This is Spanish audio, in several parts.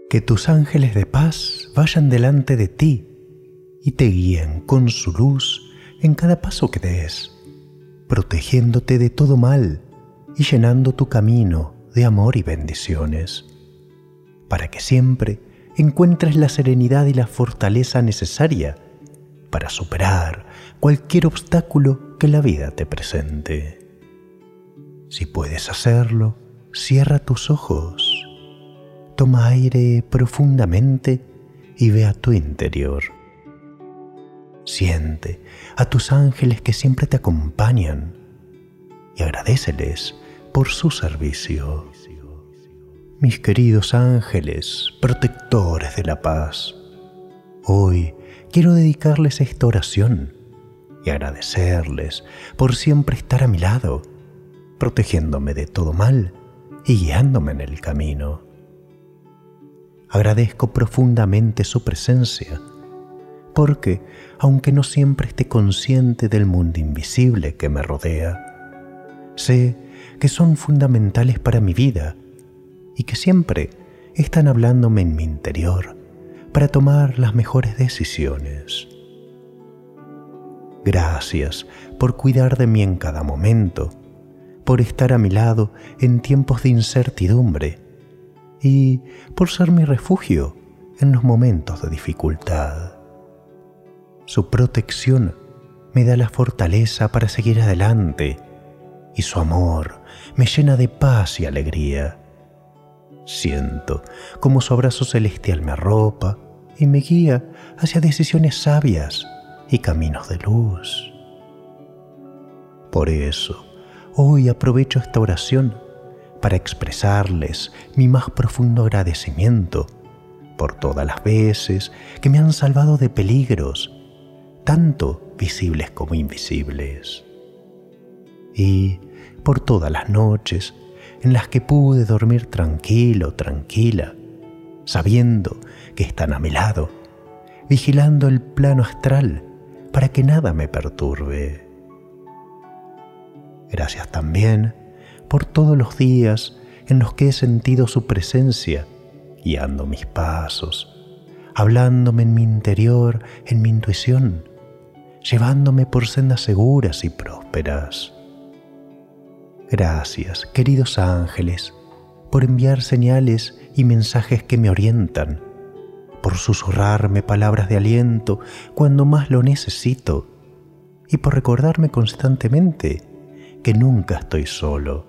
Que tus ángeles de paz vayan delante de ti y te guíen con su luz en cada paso que des, protegiéndote de todo mal y llenando tu camino de amor y bendiciones, para que siempre encuentres la serenidad y la fortaleza necesaria para superar cualquier obstáculo que la vida te presente. Si puedes hacerlo, cierra tus ojos. Toma aire profundamente y ve a tu interior. Siente a tus ángeles que siempre te acompañan y agradéceles por su servicio. Mis queridos ángeles, protectores de la paz, hoy quiero dedicarles esta oración y agradecerles por siempre estar a mi lado, protegiéndome de todo mal y guiándome en el camino. Agradezco profundamente su presencia, porque, aunque no siempre esté consciente del mundo invisible que me rodea, sé que son fundamentales para mi vida y que siempre están hablándome en mi interior para tomar las mejores decisiones. Gracias por cuidar de mí en cada momento, por estar a mi lado en tiempos de incertidumbre y por ser mi refugio en los momentos de dificultad. Su protección me da la fortaleza para seguir adelante y su amor me llena de paz y alegría. Siento como su abrazo celestial me arropa y me guía hacia decisiones sabias y caminos de luz. Por eso, hoy aprovecho esta oración para expresarles mi más profundo agradecimiento por todas las veces que me han salvado de peligros, tanto visibles como invisibles, y por todas las noches en las que pude dormir tranquilo, tranquila, sabiendo que están a mi lado, vigilando el plano astral para que nada me perturbe. Gracias también por todos los días en los que he sentido su presencia, guiando mis pasos, hablándome en mi interior, en mi intuición, llevándome por sendas seguras y prósperas. Gracias, queridos ángeles, por enviar señales y mensajes que me orientan, por susurrarme palabras de aliento cuando más lo necesito y por recordarme constantemente que nunca estoy solo.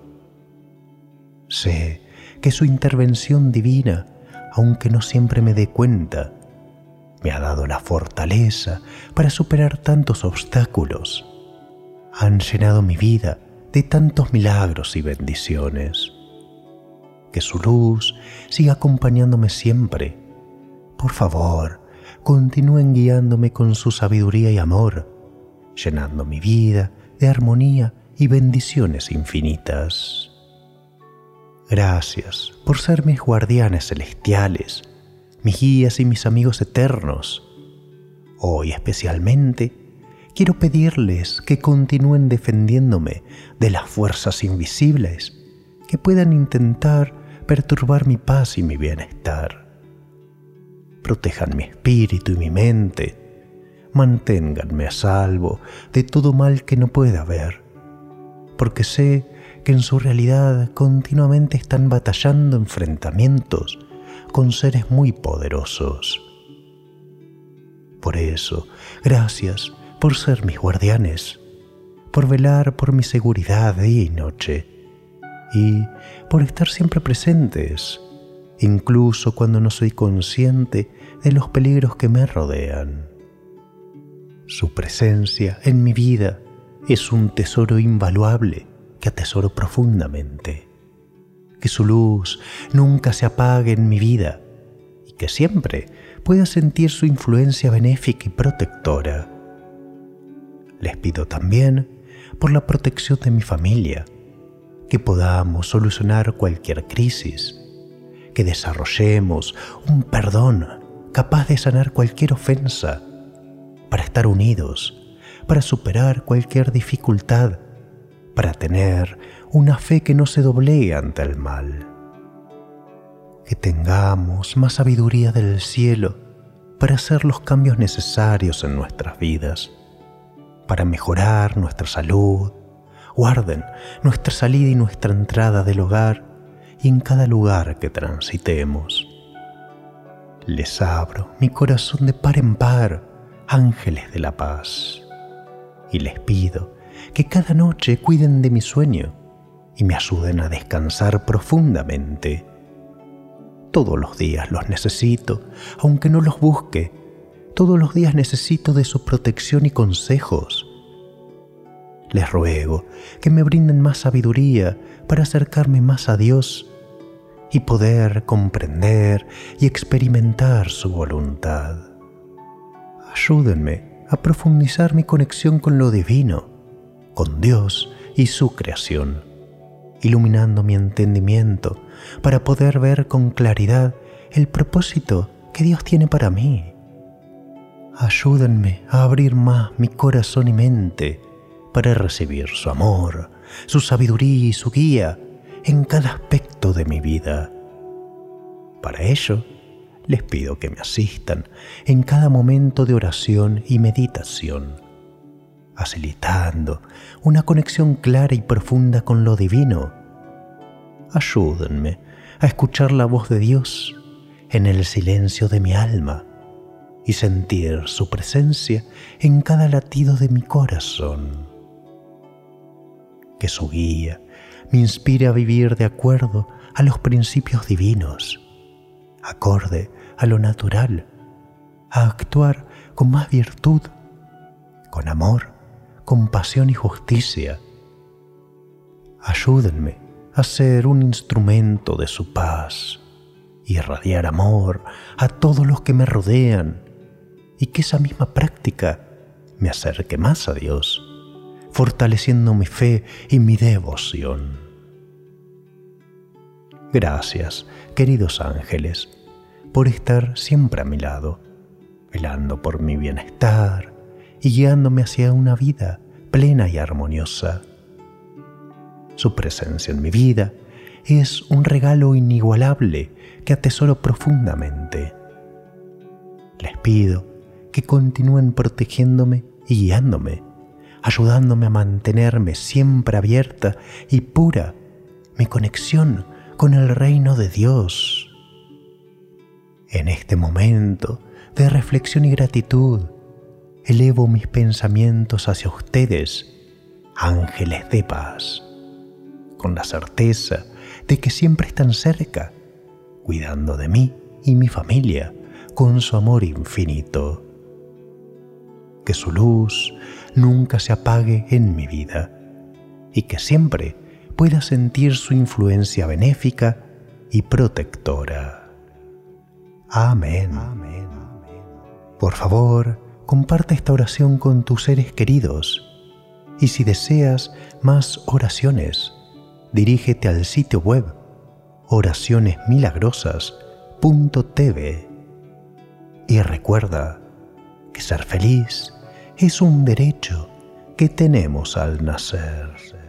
Sé que su intervención divina, aunque no siempre me dé cuenta, me ha dado la fortaleza para superar tantos obstáculos. Han llenado mi vida de tantos milagros y bendiciones. Que su luz siga acompañándome siempre. Por favor, continúen guiándome con su sabiduría y amor, llenando mi vida de armonía y bendiciones infinitas. Gracias por ser mis guardianes celestiales, mis guías y mis amigos eternos. Hoy especialmente quiero pedirles que continúen defendiéndome de las fuerzas invisibles que puedan intentar perturbar mi paz y mi bienestar. Protejan mi espíritu y mi mente, manténganme a salvo de todo mal que no pueda ver, porque sé que en su realidad continuamente están batallando enfrentamientos con seres muy poderosos. Por eso, gracias por ser mis guardianes, por velar por mi seguridad día y noche, y por estar siempre presentes, incluso cuando no soy consciente de los peligros que me rodean. Su presencia en mi vida es un tesoro invaluable que atesoro profundamente. Que su luz nunca se apague en mi vida y que siempre pueda sentir su influencia benéfica y protectora. Les pido también por la protección de mi familia, que podamos solucionar cualquier crisis, que desarrollemos un perdón capaz de sanar cualquier ofensa, para estar unidos, para superar cualquier dificultad, para tener una fe que no se doblegue ante el mal. que tengamos más sabiduría del cielo para hacer los cambios necesarios en nuestras vidas, para mejorar nuestra salud. Guarden nuestra salida y nuestra entrada del hogar y en cada lugar que transitemos. Les abro mi corazón de par en par, ángeles de la paz, y les pido que cada noche cuiden de mi sueño y me ayuden a descansar profundamente. Todos los días los necesito, aunque no los busque. Todos los días necesito de su protección y consejos. Les ruego que me brinden más sabiduría para acercarme más a Dios y poder comprender y experimentar su voluntad. Ayúdenme a profundizar mi conexión con lo divino, con Dios y su creación, iluminando mi entendimiento para poder ver con claridad el propósito que Dios tiene para mí. Ayúdenme a abrir más mi corazón y mente para recibir su amor, su sabiduría y su guía en cada aspecto de mi vida. Para ello, les pido que me asistan en cada momento de oración y meditación, facilitando una conexión clara y profunda con lo divino. Ayúdenme a escuchar la voz de Dios en el silencio de mi alma y sentir su presencia en cada latido de mi corazón. Que su guía me inspire a vivir de acuerdo a los principios divinos, acorde a lo natural, a actuar con más virtud, con amor, compasión y justicia. Ayúdenme a ser un instrumento de su paz, irradiar amor a todos los que me rodean y que esa misma práctica me acerque más a Dios, fortaleciendo mi fe y mi devoción. Gracias, queridos ángeles, por estar siempre a mi lado, velando por mi bienestar y guiándome hacia una vida plena y armoniosa. Su presencia en mi vida es un regalo inigualable que atesoro profundamente. Les pido que continúen protegiéndome y guiándome, ayudándome a mantenerme siempre abierta y pura mi conexión con el reino de Dios. En este momento de reflexión y gratitud, elevo mis pensamientos hacia ustedes, ángeles de paz, con la certeza de que siempre están cerca, cuidando de mí y mi familia con su amor infinito. Que su luz nunca se apague en mi vida y que siempre pueda sentir su influencia benéfica y protectora. Amén. Por favor, comparte esta oración con tus seres queridos y si deseas más oraciones, dirígete al sitio web oracionesmilagrosas.tv y recuerda que ser feliz es un derecho que tenemos al nacer.